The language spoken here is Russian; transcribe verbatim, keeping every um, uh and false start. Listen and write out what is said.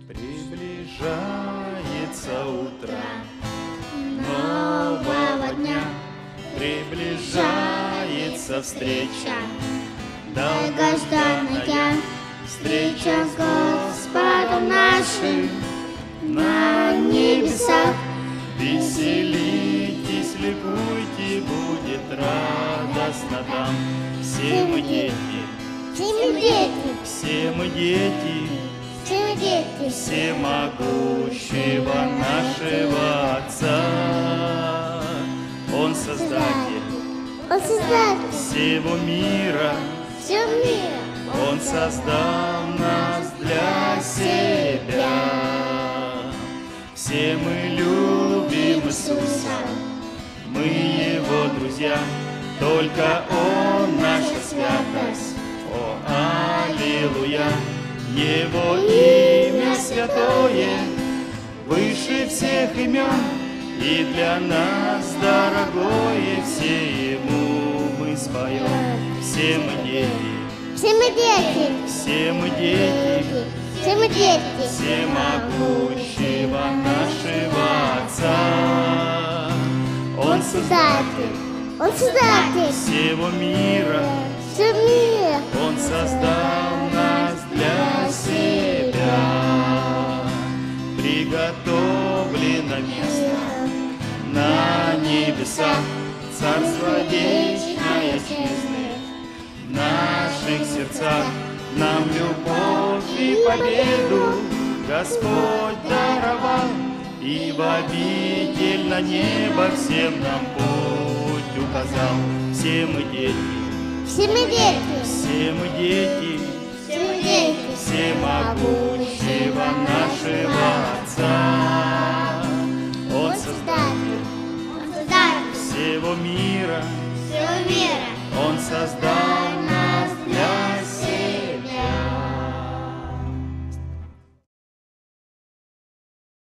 Приближается утро нового дня, приближается встреча, долгожданная встреча с Господом нашим на небесах. Веселитесь, ликуйте, будет радостно там. Все мы дети, все мы дети, все мы дети, все мы дети всемогущего нашего Отца. Он создатель, Он создатель всего мира, всего мира. Он создал нас для себя. Все мы любим Иисуса, мы Его друзья, только Он наша святость. О, аллилуйя! Его имя святое выше всех имен, и для нас дорогое, все Ему мы споем. Все мы дети, Все мы дети, все мы дети, все мы дети всемогущего нашего Отца. Он Создатель, Он создатель всего мира, всего мира. Он создал нас для себя. Приготовлено место на небесах, Царство вечное чистое в наших сердцах. Нам любовь и победу Господь даровал, и в обитель на небо всем нам путь указал. Все мы дети, Все мы дети, все мы дети, все мы дети всемогущего нашего Отца. Он создатель Он создатель всего мира, всего мира. Он создал